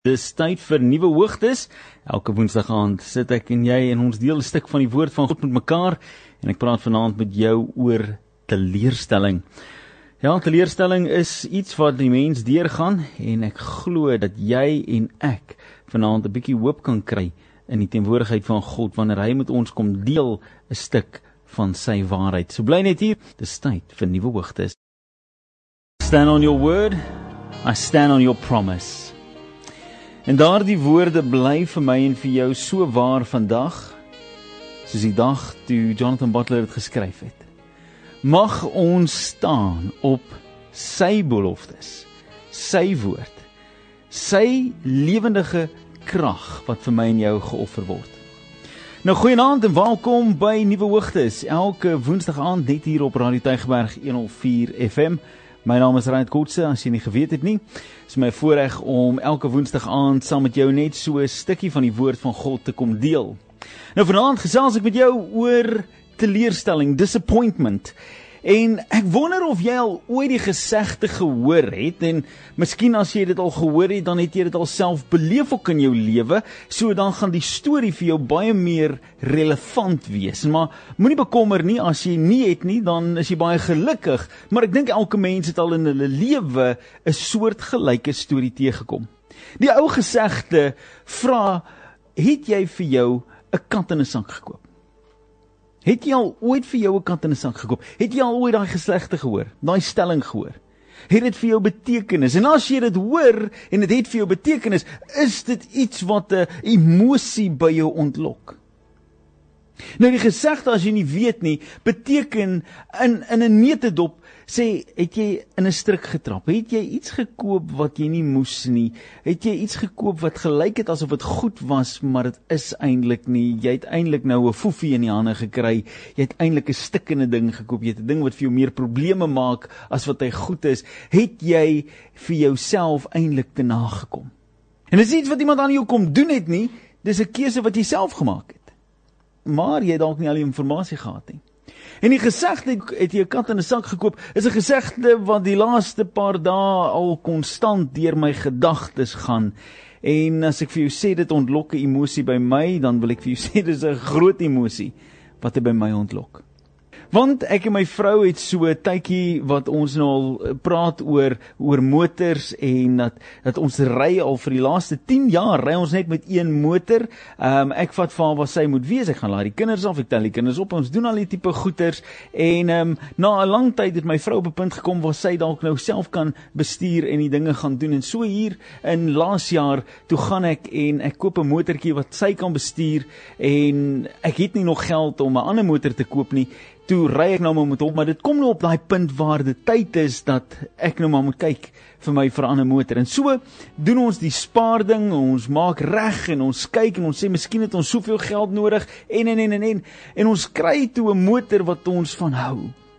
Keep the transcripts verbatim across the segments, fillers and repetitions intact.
Dis tyd vir nuwe hoogtes. Elke woensdag aand sit ek en jy en ons deel 'n stuk van die woord van God met mekaar en ek praat vanaand met jou oor teleurstelling. Ja, teleurstelling is iets wat die mens deurgaan en ek glo dat jy en ek vanaand 'n bietjie hoop kan kry in die teenwoordigheid van God wanneer hy met ons kom deel 'n stuk van sy waarheid. So bly net hier, dis tyd vir nuwe hoogtes. Stand on your word, I stand on your promise. En daardie woorde bly vir my en vir jou so waar vandag, soos die dag toe Jonathan Butler dit geskryf het. Mag ons staan op sy beloftes, sy woord, sy lewendige krag wat vir my en jou geoffer word. Nou goeienaand en welkom by Nuwe Hoogtes, elke woensdag aand net hier op Radio Tygerberg honderd vier F M. My naam is Ryan Kotse, as jy nie geweet het nie. Dit is my voorreg om elke woensdag aand saam met jou net so 'n stukkie van die woord van God te kom deel. Nou vanaand gesels ek met jou oor teleurstelling, disappointment. En ek wonder of jy al ooit die gesegde gehoor het, en miskien as jy dit al gehoor het, dan het jy dit al self beleef ook in jou lewe, so dan gaan die storie vir jou baie meer relevant wees. Maar moenie bekommer nie, as jy nie het nie, dan is jy baie gelukkig, maar ek dink elke mens het al in hulle lewe 'n soort gelyke storie teëgekom. Die ou gesegde vra, het jy vir jou 'n kat in 'n sak gekoop? Het jy al ooit vir jou 'n kat in 'n sak gekoop? Het jy al ooit daai gesegde gehoor? Daai stelling gehoor? Het dit vir jou betekenis? En as jy dit hoor en dit het vir jou betekenis, is dit iets wat 'n emosie by jou ontlok. Nou die gesegde, as jy nie weet nie, beteken in in 'n neutedop sê, het jy in 'n struik getrap? Het jy iets gekoop wat jy nie moes nie? Het jy iets gekoop wat gelyk het asof dit goed was, maar dit is eintlik nie? Jy het eintlik nou 'n foefie in die hande gekry. Jy het eintlik 'n stikkende ding gekoop. Jy het 'n ding wat vir jou meer probleme maak as wat hy goed is. Het jy vir jouself eintlik te nagekom? En dis iets wat iemand aan jou kom doen het nie, dis 'n keuse wat jy self gemaak het. Maar jy het dalk nie al die informasie gehad nie. En die gesegde, het jy 'n kat in 'n sak gekoop, is 'n gesegde wat die laaste paar dae al konstant deur my gedagtes gaan. En as ek vir jou sê, dit ontlok 'n emosie by my, dan wil ek vir jou sê, dit is 'n groot emosie wat dit by my ontlok. Want ek en my vrou het so 'n tydjie wat ons nou al praat oor oor motors en dat dat ons ry al vir die laaste tien jaar ry ons net met een motor. Um, ek vat vir haar waar sy moet wees. Ek gaan laai die kinders af, ek tel die kinders op. Ons doen al die tipe goeders en um, na 'n lang tyd het my vrou op 'n punt gekom waar sy dalk nou self kan bestuur en die dinge gaan doen. En so hier in laas jaar toe gaan ek en ek koop 'n motortjie wat sy kan bestuur en ek het nie nog geld om 'n ander motor te koop nie. Toe ry ek nou maar met op, maar dit kom nou op daai punt waar dit tyd is dat ek nou maar moet kyk vir my vir 'n ander motor. En so doen ons die spaarding, ons maak reg en ons kyk en ons sê miskien het ons soveel geld nodig en en en en en en ons kry toe 'n motor wat ons van hou.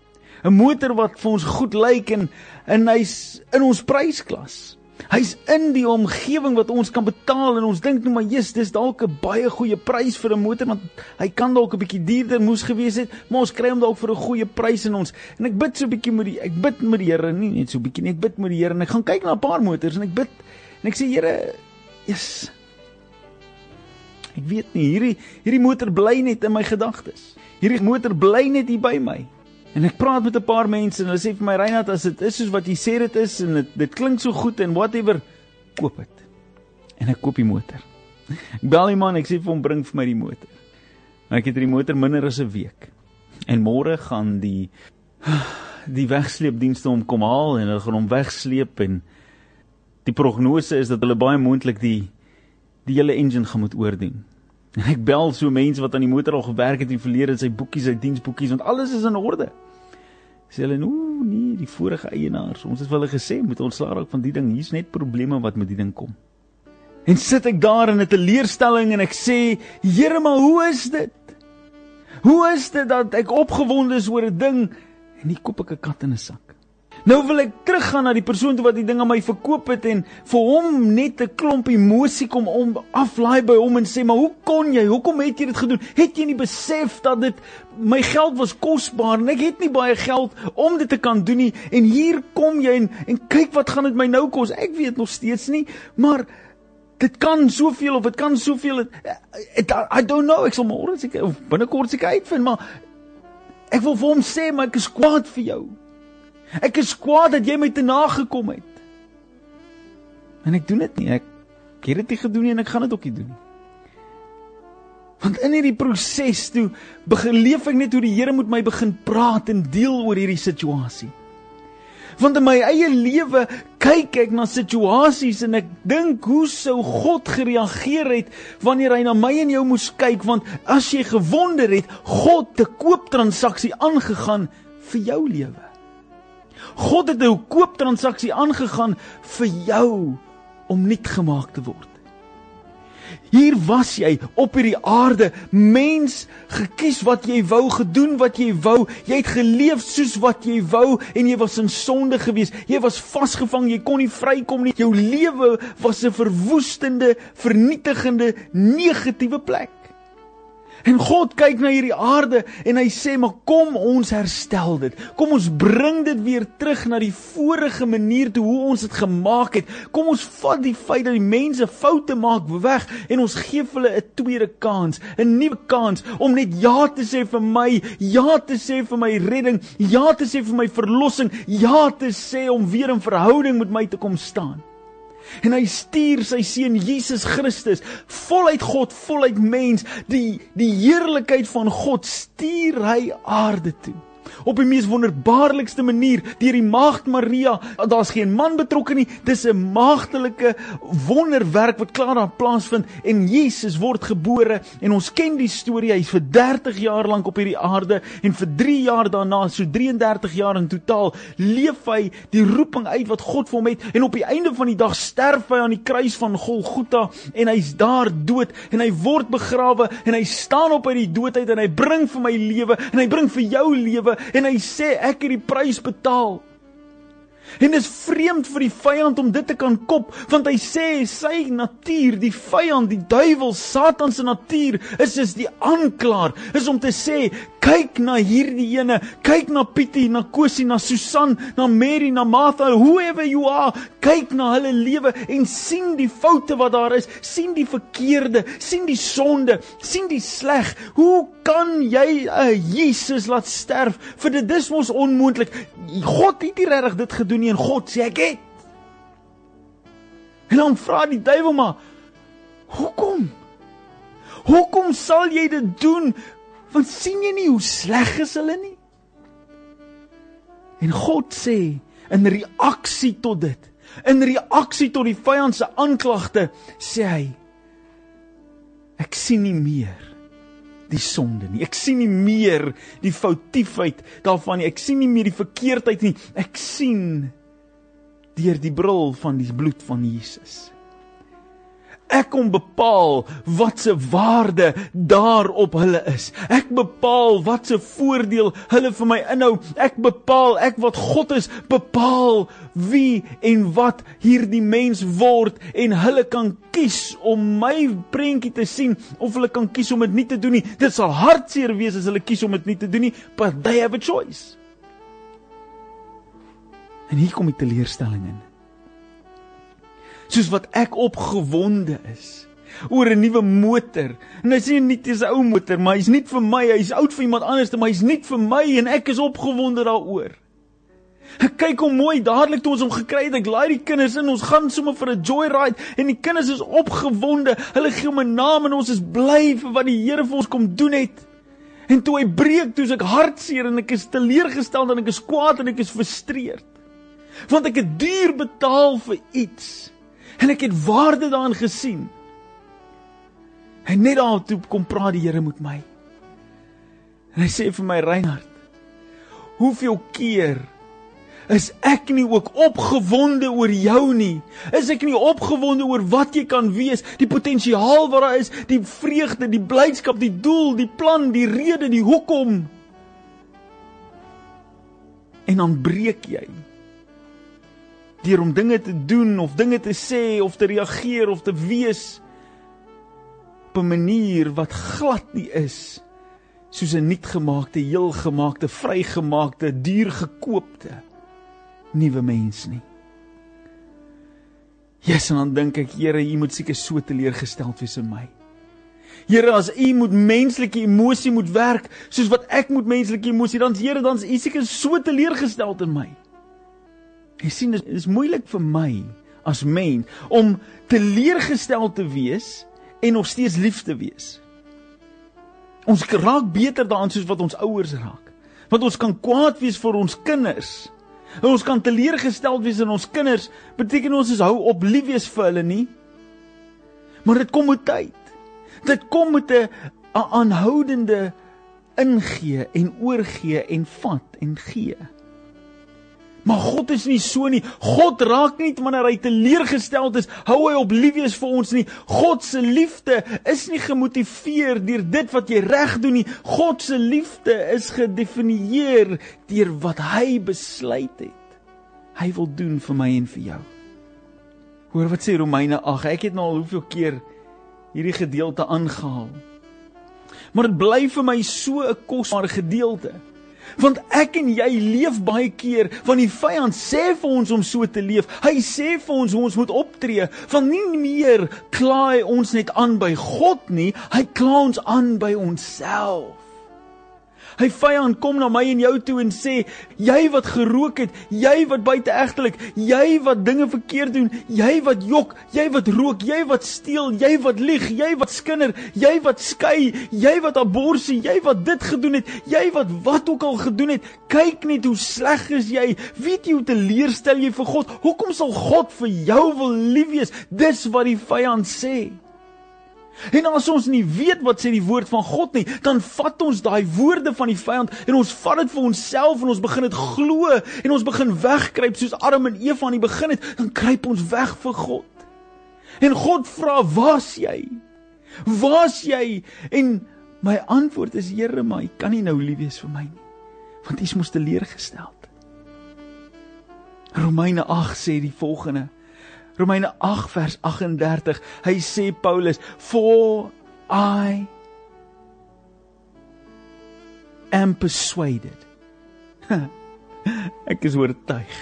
'n Motor wat vir ons goed lyk en en hy's in ons prysklas. Hy's in die omgewing wat ons kan betaal en ons dink nou maar, yes, dis dalk 'n baie goeie prys vir 'n motor, want hy kan dalk 'n bietjie duurder moes gewees het, maar ons kry hom dalk vir 'n goeie prys in ons. En ek bid so 'n bietjie met die ek bid met die Here, nie net so 'n bietjie nie, ek bid met die Here en ek gaan kyk na 'n paar motors en ek bid en ek sê, Here, yes. Ek weet nie, hierdie hierdie motor bly net in my gedagtes. Hierdie motor bly net hier by my. En ek praat met 'n paar mense en hulle sê vir my, Reinhard, as dit is soos wat jy sê dit is en dit, dit klink so goed en whatever, koop dit. En ek koop die motor. Ek bel die man, ek sê vir hom, bring vir my die motor. En ek het die motor minder as 'n week. En môre gaan die die wegsleepdienste hom kom haal en hulle gaan hom wegsleep en die prognose is dat hulle baie moontlik die die hele engine gaan moet oordoen. En ek bel so mense wat aan die motor al gewerk het in die verlede, sy boekies, sy diensboekies, want alles is in orde. Sê hulle, no, nee, die vorige eienaars, ons het vir hulle gesê, moet ons slaag raak van die ding, hier's net probleme wat met die ding kom. En sit ek daar in 'n teleurstelling en ek sê, Here, maar hoe is dit? Hoe is dit dat ek opgewonde is oor 'n ding en nie koop ek 'n kat in 'n sak? Nou wil ek teruggaan na die persoon toe wat die ding aan my verkoop het en vir hom net 'n klomp emosie kom om aflaai by hom en sê, maar hoe kon jy, hoekom het jy dit gedoen? Het jy nie besef dat dit, my geld was kosbaar en ek het nie baie geld om dit te kan doen nie en hier kom jy en, en kyk wat gaan dit my nou kos? Ek weet nog steeds nie, maar dit kan soveel, of dit kan soveel, it, it, I don't know, ek sal môre seker, of binnekort seker uitvind, maar ek wil vir hom sê, maar ek is kwaad vir jou. Ek is kwaad dat jy my te nagekom het. En ek doen dit nie, ek, ek het dit nie gedoen nie, en ek gaan dit ook nie doen nie. Want in hierdie proses toe, beleef ek net hoe die Here met my begin praat en deel oor hierdie situasie. Want in my eie lewe kyk ek na situasies en ek dink, hoe sou God gereageer het wanneer hy na my en jou moes kyk, want as jy gewonder het, God 'n kooptransaksie aangegaan vir jou lewe. God het 'n kooptransaksie aangegaan vir jou om nuut gemaak te word. Hier was jy op hierdie aarde, mens, gekies wat jy wou, gedoen wat jy wou, jy het geleef soos wat jy wou, en jy was in sonde gewees, jy was vasgevang, jy kon nie vrykom nie, jou lewe was 'n verwoestende, vernietigende, negatiewe plek. En God kyk na hierdie aarde en hy sê, maar kom ons herstel dit. Kom ons bring dit weer terug na die vorige manier toe hoe ons dit gemaak het. Kom ons vat die feit dat die mense foute maak weg en ons gee hulle 'n tweede kans, 'n nuwe kans om net ja te sê vir my, ja te sê vir my redding, ja te sê vir my verlossing, ja te sê om weer in verhouding met my te kom staan. En hy stuur sy seun Jesus Christus, voluit God, voluit mens, die, die heerlikheid van God stuur hy aarde toe. Op die mees wonderbaarlikste manier, deur die maagd Maria, daar's geen man betrokke nie, dis 'n maagdelike wonderwerk wat klaar daar plaasvind, en Jesus word gebore, en ons ken die storie, hy is vir dertig jaar lank op hierdie aarde, en vir drie jaar daarna, so drieëndertig jaar in totaal, leef hy die roeping uit wat God vir hom het, en op die einde van die dag sterf hy aan die kruis van Golgotha, en hy's daar dood, en hy word begrawe, en hy staan op uit die dood uit, en hy bring vir my lewe, en hy bring vir jou lewe, en hy sê, ek het die prys betaal. En dis vreemd vir die vyand om dit te kan kop, want hy sê, sy natuur, die vyand, die duiwel, Satan se natuur, is is die aanklaer, is om te sê, kyk na hierdie ene, kyk na Pietie, na Kosie, na Susan, na Mary, na Martha, whoever you are, kyk na hulle lewe, en sien die foute wat daar is, sien die verkeerde, sien die sonde, sien die sleg, hoe kan jy uh, Jesus laat sterf, vir dit is mos onmoontlik, God het nie regtig dit gedoen nie, en God sê, ek het. En dan vra die duiwel maar, hoekom? Hoekom sal jy dit doen? Want sien jy nie hoe sleg is hulle nie? En God sê, in reaksie tot dit, in reaksie tot die vyand se aanklagte, sê hy, ek sien nie meer die sonde nie, ek sien nie meer die foutiefheid daarvan nie, ek sien nie meer die verkeerdheid nie, ek sien deur die bril van die bloed van Jesus. Ek kom bepaal wat se waarde daar op hulle is. Ek bepaal wat se voordeel hulle vir my inhou. Ek bepaal, ek wat God is, bepaal wie en wat hierdie mens word, en hulle kan kies om my prentjie te sien, of hulle kan kies om dit nie te doen nie. Dit sal hartseer wees as hulle kies om dit nie te doen nie, but they have a choice. En hier kom die teleurstelling in. Soos wat ek opgewonde is oor 'n nuwe motor, en hy sê nie dis 'n ou motor, maar hy's nie vir my, hy's oud vir iemand anders, maar hy's nie vir my, en ek is opgewonde daaroor. Ek kyk hoe mooi, dadelik toe ons hom gekry het, ek laai die kinders in, ons gaan sommer vir 'n joyride, en die kinders is opgewonde, hulle gee hom 'n naam, en ons is bly vir wat die Here vir ons kom doen het. En toe hy breek, toe is ek hartseer, en ek is teleurgesteld, en ek is kwaad, en ek is frustreerd. Want ek het duur betaal vir iets, en ek het waarde daarin gesien. En net daartoe kom praat die Here met my. En hy sê vir my, Reinhard, hoeveel keer is ek nie ook opgewonde oor jou nie? Is ek nie opgewonde oor wat jy kan wees, die potensiaal wat daar is, die vreugde, die blydskap, die doel, die plan, die rede, die hoekom? En dan breek jy deur om dinge te doen, of dinge te sê, of te reageer, of te wees, op 'n manier wat glad nie is, soos 'n nuutgemaakte, heelgemaakte, vrygemaakte, duur gekoopte, nuwe mens nie. Yes, en dan dink ek, Here, U moet seker so teleurgesteld wees in my. Here, as U moet menslike emosie moet werk, soos wat ek moet menslike emosie, dan Here, dan is U seker so teleurgesteld in my. Jy sien, dit is moeilik vir my, as mens, om teleurgesteld te wees, en nog steeds lief te wees. Ons raak beter daaraan soos wat ons ouers raak. Want ons kan kwaad wees vir ons kinders. En ons kan teleurgesteld wees in ons kinders, beteken ons is hou op lief wees vir hulle nie. Maar dit kom met tyd. Dit kom met 'n aanhoudende ingee en oorgee en vat en gee. Maar God is nie so nie. God raak nie wanneer hy teleurgesteld is, hou hy op lief wees vir ons nie. God se liefde is nie gemotiveer deur dit wat jy reg doen nie. God se liefde is gedefinieer deur wat hy besluit het. Hy wil doen vir my en vir jou. Hoor wat sê Romeine agt. Ek het nou al hoeveel keer hierdie gedeelte aangehaal. Maar dit bly vir my so 'n kosbare gedeelte. Want ek en jy leef baie keer, want die vyand sê vir ons om so te leef. Hy sê vir ons hoe ons moet optree, want nie meer kla hy ons net aan by God nie, hy kla ons aan by onsself. Hy vyand kom na my en jou toe en sê, jy wat gerook het, jy wat buiteegtelik, jy wat dinge verkeerd doen, jy wat jok, jy wat rook, jy wat steel, jy wat lieg, jy wat skinder, jy wat skei, jy wat aborsie, jy wat dit gedoen het, jy wat wat ook al gedoen het, kyk net hoe sleg is jy, weet jy hoe teleurstel jy vir God, hoekom sal God vir jou wil lief wees, dis wat die vyand sê. En as ons nie weet wat sê die woord van God nie, dan vat ons daai woorde van die vyand en ons vat dit vir onsself en ons begin dit glo en ons begin wegkruip soos Adam en Eva aan die begin het, dan kruip ons weg vir God. En God vra, waar's jy? Waar's jy? En my antwoord is, Here, maar U kan nie nou lief wees vir my nie, want U is mos teleurgesteld. Romeine agt sê die volgende, Romeine agt vers agt en dertig, hy sê Paulus, for I am persuaded. Ek is oortuig.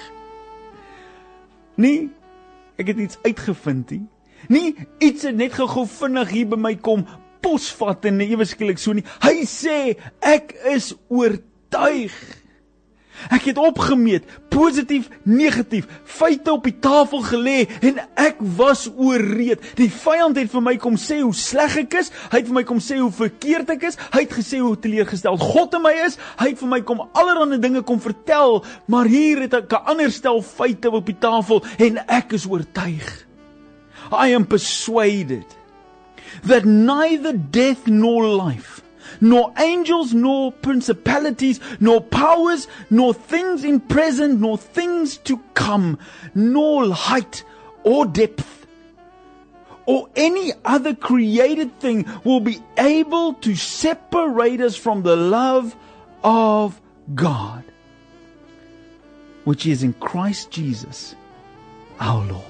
Nie, ek het iets uitgevind nie. Nie, iets het net gou vinnig hier by my kom, posvat en ewe skielik so nie. Hy sê, ek is oortuig. Ek het opgemeet, positief, negatief, feite op die tafel gelê en ek was oorreed. Die vyand het vir my kom sê hoe sleg ek is, hy het vir my kom sê hoe verkeerd ek is, hy het gesê hoe teleurgesteld God in my is, hy het vir my kom allerlei dinge kom vertel, maar hier het ek 'n ander stel feite op die tafel en ek is oortuig. I am persuaded that neither death nor life, nor angels, nor principalities, nor powers, nor things in present, nor things to come, nor height or depth, or any other created thing will be able to separate us from the love of God, which is in Christ Jesus, our Lord.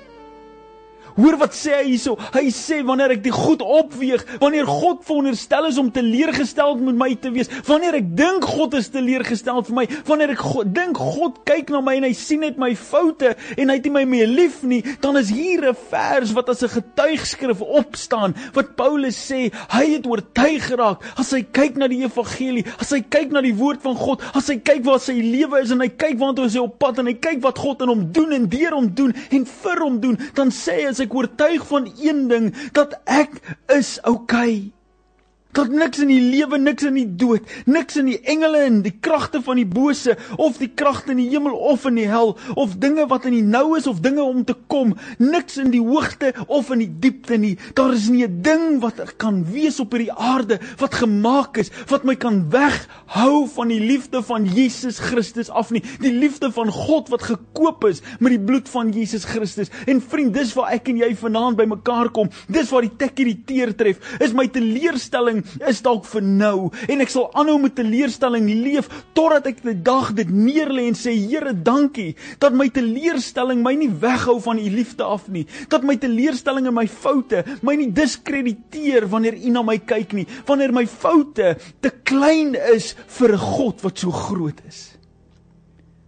Hoor wat sê hy hierso, hy sê wanneer ek die goed opweeg, wanneer God veronderstel is om teleurgesteld met my te wees, wanneer ek dink God is teleurgesteld vir my, wanneer ek go- dink God kyk na my en hy sien net my foute en hy het nie my meer lief nie, dan is hier 'n vers wat as 'n getuigskrif opstaan, wat Paulus sê, hy het oortuig geraak, as hy kyk na die evangelie, as hy kyk na die woord van God, as hy kyk waar sy lewe is en hy kyk waartoe hy op pad en hy kyk wat God in hom doen en deur hom doen en vir hom doen, dan sê hy, as ek oortuig van een ding, dat ek is okay. Dat niks in die lewe, niks in die dood, niks in die engele en die kragte van die bose, of die kragte in die hemel of in die hel, of dinge wat in die nou is, of dinge om te kom, niks in die hoogte of in die diepte nie. Daar is nie 'n ding wat er kan wees op hierdie aarde, wat gemaak is, wat my kan weghou van die liefde van Jesus Christus af nie. Die liefde van God wat gekoop is met die bloed van Jesus Christus. En vriend, dis waar ek en jy vanaand by mekaar kom, dis waar die tikkie die teer tref, is my teleurstelling is dalk vir nou, en ek sal aanhou met teleurstelling leef, totdat ek die dag dit neerlê en sê, Here, dankie, dat my teleurstelling my nie weghou van U liefde af nie, dat my teleurstelling en my foute my nie diskrediteer wanneer U na my kyk nie, wanneer my foute te klein is vir 'n God wat so groot is.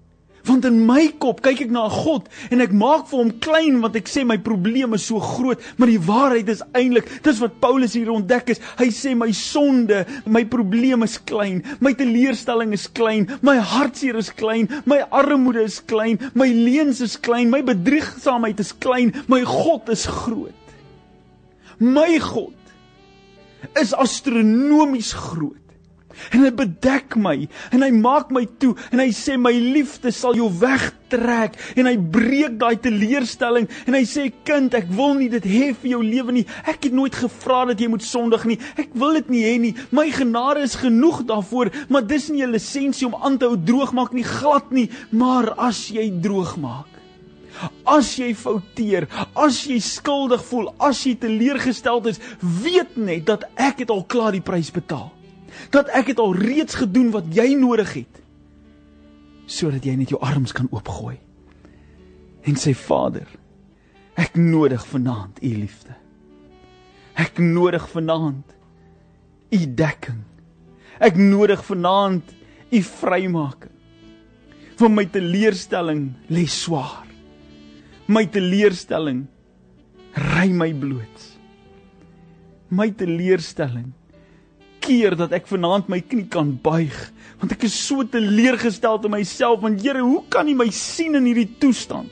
Want in my kop kyk ek na 'n God en ek maak vir hom klein want ek sê my probleem is so groot, maar die waarheid is eintlik, dis wat Paulus hier ontdek is, hy sê my sonde, my probleem is klein, my teleurstelling is klein, my hartseer is klein, my armoede is klein, my leuns is klein, my bedriegsaamheid is klein, my God is groot. My God is astronomies groot. En hy bedek my, en hy maak my toe, en hy sê, my liefde sal jou wegtrek, en hy breek daai teleurstelling, en hy sê, kind, ek wil nie dit hê vir jou lewe nie, ek het nooit gevra dat jy moet sondig nie, ek wil dit nie hê nie, my genade is genoeg daarvoor, maar dis nie 'n lisensie om aan te hou droog maak nie, glad nie, maar as jy droog maak, as jy fouteer, as jy skuldig voel, as jy teleurgesteld is, weet net dat ek het al klaar die prys betaal. Dat ek het al reeds gedoen wat jy nodig het, sodat jy net jou arms kan oopgooi en sê, Vader, ek nodig vanaand u liefde. Ek nodig vanaand u dekking. Ek nodig vanaand u vrymaking. Want my teleurstelling lê swaar. My teleurstelling ry my bloot. My teleurstelling keer dat ek vanaand my knie kan buig, want ek is so teleurgesteld in myself, want Here, hoe kan U my sien in hierdie toestand?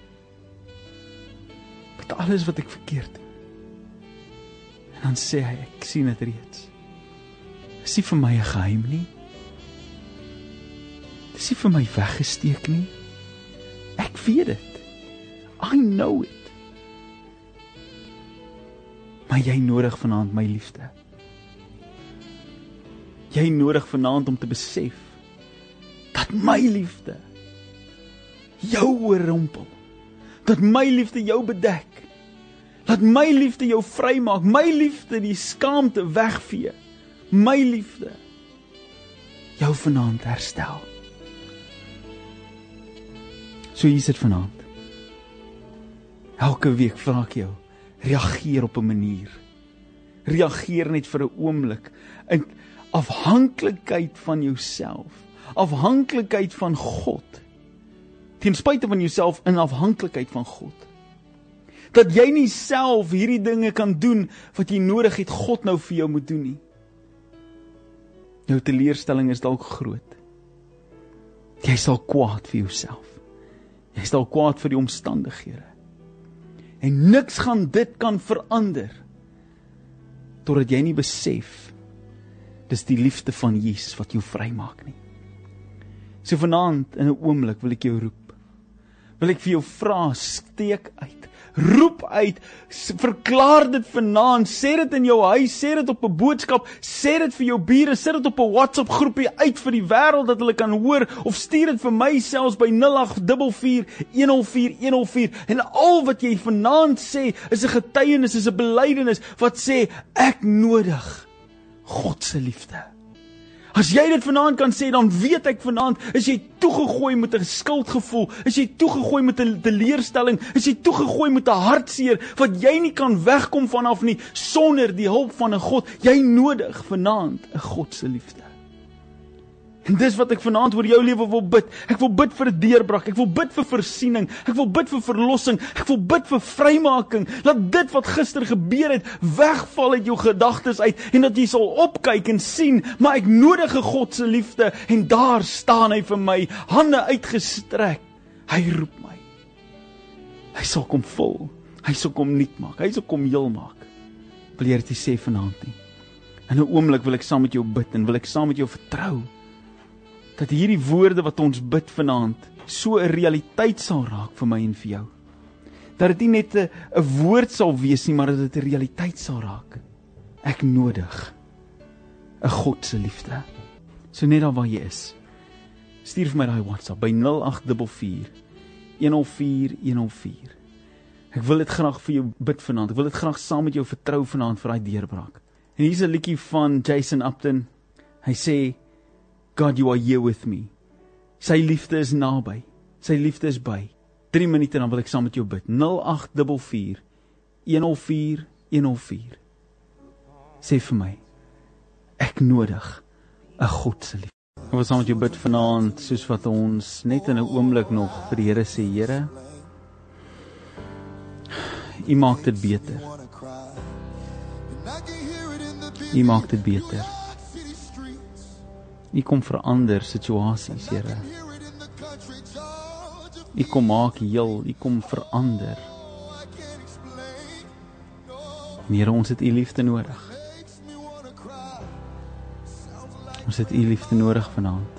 Met alles wat ek verkeerd doen. En dan sê hy, ek sien dit reeds. Dis nie vir my 'n geheim nie. Dis nie vir my weggesteek nie. Ek weet dit. I know it. Maar jy nodig vanaand my liefde. Jy nodig vanaand om te besef dat my liefde jou oorrompel, dat my liefde jou bedek, dat my liefde jou vrymaak, my liefde die skaamte wegvee, my liefde jou vanaand herstel. So hier sit vanaand. Elke week vra ek jou, reageer op 'n manier. Reageer net vir 'n oomblik in afhanklikheid van jouself, afhanklikheid van God, ten spyte van jouself in afhanklikheid van God. Dat jy nie self hierdie dinge kan doen wat jy nodig het God nou vir jou moet doen nie. Jou teleurstelling is dalk groot. Jy sal kwaad vir jouself. Jy sal kwaad vir die omstandighede. En niks gaan dit kan verander totdat jy nie besef dis die liefde van Jesus wat jou vrymaak nie. So vanaand in 'n oomblik wil ek jou roep. Wil ek vir jou vra, steek uit. Roep uit, verklaar dit vanaand, sê dit in jou huis, sê dit op 'n boodskap, sê dit vir jou bure, sê dit op 'n WhatsApp groepie uit vir die wêreld dat hulle kan hoor, of stuur dit vir my selfs by nul agt vier vier, een nul vier, een nul vier, en al wat jy vanaand sê, is 'n getuienis, is 'n belydenis, wat sê, ek nodig God se liefde. As jy dit vanaand kan sê, dan weet ek vanaand, is jy toegegooi met 'n skuldgevoel, is jy toegegooi met 'n teleurstelling, is jy toegegooi met 'n hartseer, wat jy nie kan wegkom vanaf nie, sonder die hulp van 'n God. Jy nodig vanaand 'n God se liefde. En dis wat ek vanaand oor jou lewe wil bid. Ek wil bid vir 'n deurbraak, ek wil bid vir voorsiening, ek wil bid vir verlossing, ek wil bid vir vrymaking, laat dit wat gister gebeur het, wegval uit jou gedagtes uit, en dat jy sal opkyk en sien, maar ek nodig 'n God se liefde, en daar staan hy vir my, hande uitgestrek, hy roep my. Hy sal kom vul, hy sal kom nuut maak, hy sal kom heel maak. Wil jy dit sê vanaand nie? In 'n oomblik wil ek saam met jou bid, en wil ek saam met jou vertrou, dat hierdie woorde wat ons bid vanaand, so 'n realiteit sal raak vir my en vir jou. Dat dit nie net 'n 'n woord sal wees nie, maar dat dit 'n realiteit sal raak. Ek nodig 'n God se liefde. So net daar waar jy is, stuur vir my daai WhatsApp by nul agt vier vier, een nul vier, een nul vier. Ek wil dit graag vir jou bid vanaand. Ek wil dit graag saam met jou vertrou vanaand vir daai deurbraak. En hier's 'n liedjie van Jason Upton. Hy sê, God, you are here with me. Sy liefde is naby. Sy liefde is by. Drie minute dan wil ek saam met jou bid. nul agt vier vier, een nul vier, een nul vier. Sê vir my, ek nodig 'n God se liefde. Ek wil saam met jou bid vanaand, soos wat ons net in 'n oomblik nog vir die Here sê, Here, U maak dit beter. U maak dit beter. U kom verander situasies, Here. U kom maak heel, U kom verander. Here, ons het U liefde nodig. Ons het U liefde nodig vanaand.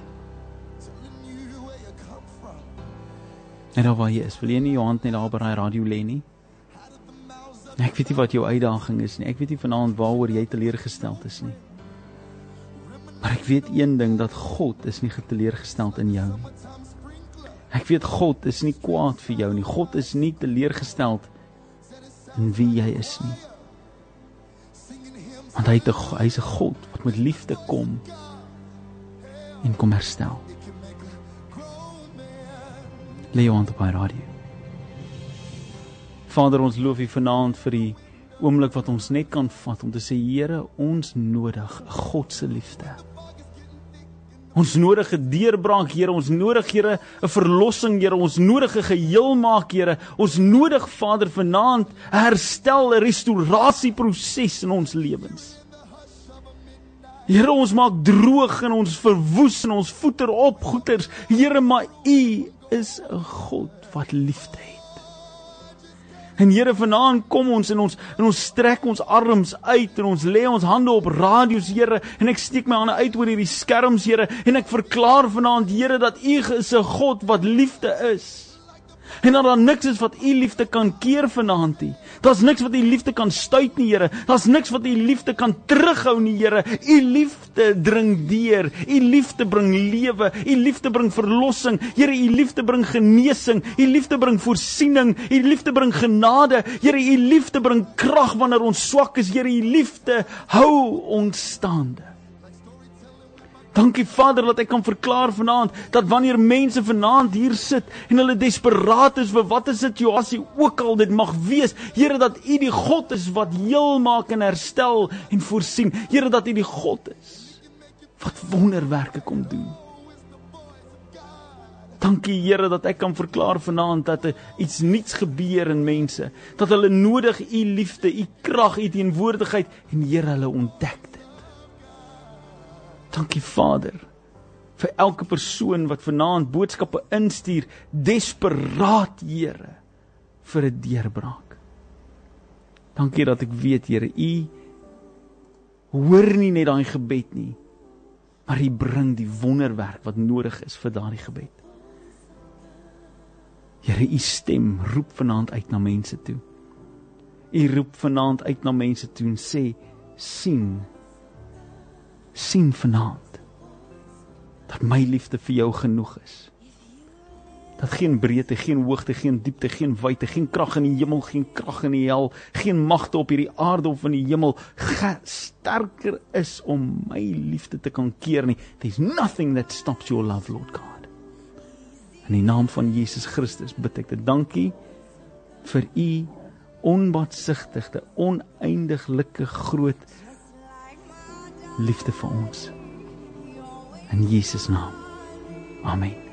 En daar waar jy is, wil jy nie jou hand net daar by die radio lê nie? Ek weet nie wat jou uitdaging is nie. Ek weet nie vanaand waaroor jy teleurgesteld is nie. Maar ek weet een ding, dat God is nie geteleurgesteld in jou nie. Ek weet God is nie kwaad vir jou nie. God is nie teleurgesteld in wie jy is nie. Want hy, te, hy is 'n God wat met liefde kom en kom herstel. Lê jou hand op hy radio. Vader, ons loof U vanaand vir die oomblik wat ons net kan vat om te sê, Here, ons nodig 'n God se liefde. Ons nodig 'n deurbraak, Here, ons nodig, Here, 'n verlossing, Here, ons nodig 'n geheel maak, Here. Ons nodig, Vader, vanaand 'n herstel, 'n restaurasieproses in ons lewens. Here, ons maak droog en ons verwoes en ons voeter op goeters. Here, maar U is 'n God wat liefde het. En Here, vanaand kom ons en ons en ons strek ons arms uit en ons lê ons hande op radio's, Here, en ek steek my hande uit oor hierdie skerms, Here, en ek verklaar vanaand, Here, dat U is 'n God wat liefde is. En dat daar niks is wat U liefde kan keer vanaand nie. Daar's niks wat U liefde kan stuit nie, Here. Daar's niks wat U liefde kan terughou nie, Here. U liefde dring deur. U liefde bring lewe. U liefde bring verlossing. Here, U liefde bring genesing. U liefde bring voorsiening. U liefde bring genade. Here, U liefde bring krag wanneer ons swak is. Here, U liefde hou ons staande. Dankie Vader dat ek kan verklaar vanaand, dat wanneer mense vanaand hier sit en hulle desperaat is vir wat 'n situasie ook al dit mag wees, Here, dat U die God is wat heel maak en herstel en voorsien. Here, dat U die God is wat wonderwerke kom doen. Dankie Here dat ek kan verklaar vanaand dat iets niets gebeur in mense, dat hulle nodig U liefde, U krag, U teenwoordigheid en Here, hulle ontdek dit. Dankie Vader, vir elke persoon wat vanaand boodskappe instuur, desperaat Here, vir 'n deurbraak. Dankie dat ek weet, Here, U hoor nie net daai gebed nie, maar U bring die wonderwerk wat nodig is vir daardie gebed. Here, U stem roep vanaand uit na mense toe. U roep vanaand uit na mense toe en sê, sien, sien vanaand, dat my liefde vir jou genoeg is. Dat geen breedte, geen hoogte, geen diepte, geen wyte, geen krag in die hemel, geen krag in die hel, geen magte op hierdie aarde of in die hemel sterker is om my liefde te kan keer nie. There's nothing that stops your love, Lord God. In die naam van Jesus Christus bid ek dit. Dankie vir U onbaatsigtige, oneindiglike groot liefde vir ons. In Jesus naam. Amen.